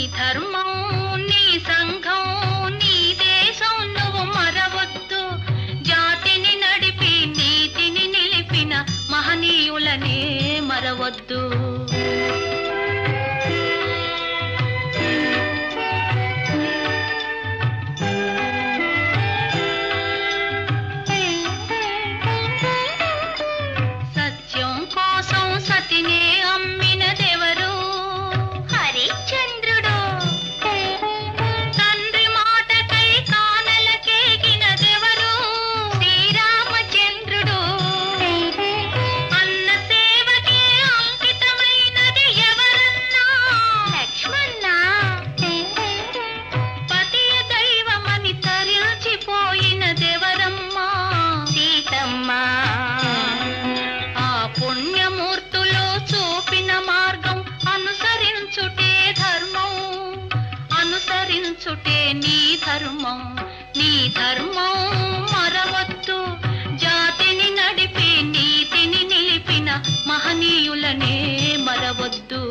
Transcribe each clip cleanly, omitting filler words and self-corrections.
ధర్మం నీ సంఘం నీ దేశం నువ్వు మరవద్దు. జాతిని నడిపి నీతిని నిలిపిన మహనీయులనే మరవద్దు. సత్యం కోసం సతినే అమ్మినదెవరు? హరిశ్చంద్రుడు. తండ్రి మాటకై కానలకేగినదెవరు? శ్రీరామచంద్రుడు. అన్న సేవకే అంకితమైనది ఎవరన్నా? లక్ష్మణ. పతియ దైవమని తరించిపోయినదెవరమ్మా? సీతమ్మ. ఆ పుణ్యమూర్తులు చూపిన మార్గం అనుసరించుటే ధర్మం, అనుసరించుటే నీ ధర్మం. నీ ధర్మం మరవద్దు. జాతిని నడిపి నీతిని నిలిపిన మహనీయులనే మరవద్దు.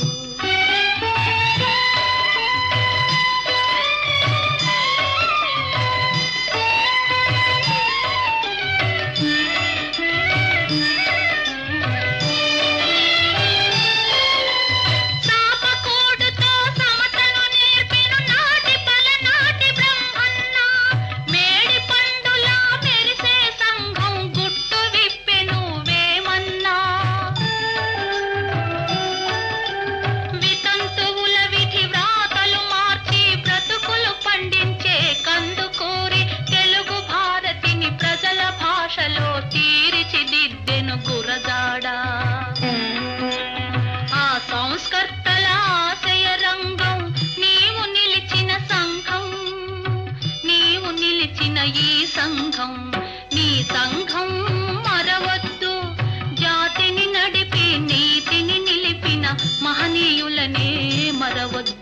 చాపకూడుతో సమతను నేర్పిన నాటి పలనాటి బ్రహ్మన్న. మేడి పండులా మెరిసే సంఘం గుట్టు విప్పెను వేమన్నా. వితంతువుల విధి వ్రాతలు మార్చి బ్రతుకులు పండించే కందుకూరి తెలుగు భారతిని ప్రజల భాషలో తీర్చిదిద్దెను గురజాడ. ఆ సంస్కర్తల ఆశయ రంగం నీవు నిలిచిన సంఘం, నీవు నిలిచిన ఈ సంఘం. నీ సంఘం మరవద్దు. జాతిని నడిపి నీతిని నిలిపిన మహనీయులనే మరవద్దు.